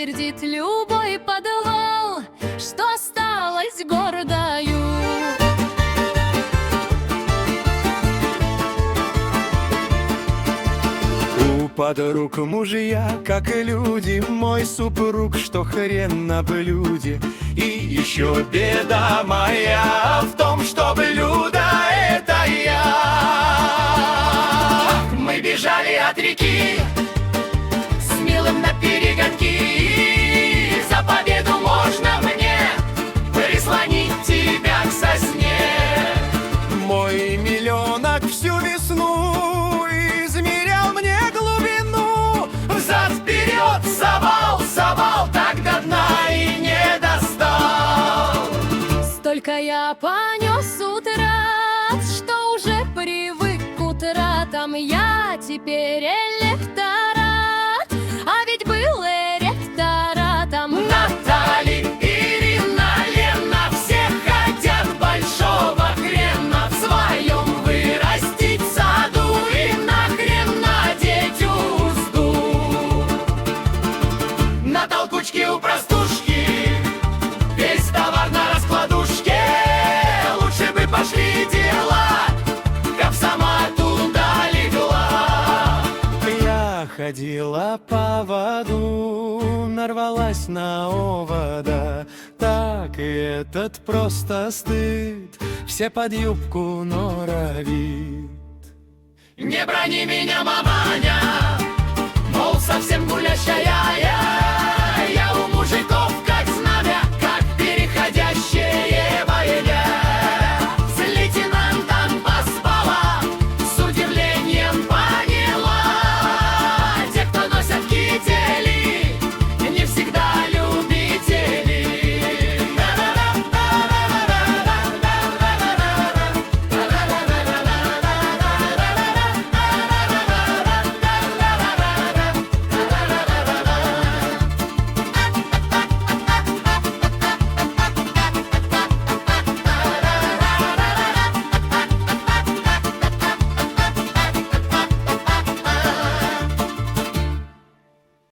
подтвердит любой подвал, что осталась гордою. У подруг мужья, как и люди, мой супруг, что хрен на блюде. И еще беда моя в том, что блюдо это я. Мы бежали от реки с милым наперегонки. За победу можно мне прислонить тебя к сосне. Мой миллионок всю весну измерял мне глубину. Взад-вперед совал, совал, так до дна и не достал. Столько я понес утрат, что уже привык к утратам. Я теперь электорат, а ведь был электоратом. Натали, Ирина, Лена, все хотят большого хрена в своем вырастить саду и нахрен надеть узду. На толкучке у простушки весь товар на раскладушке. Лучше бы пошли дела, как сама туда легла. Я ходила по воду, нарвалась на овода. Так и этот просто стыд все под юбку норовит. Не брони меня, маманя, мол, совсем гулящая я у мужиков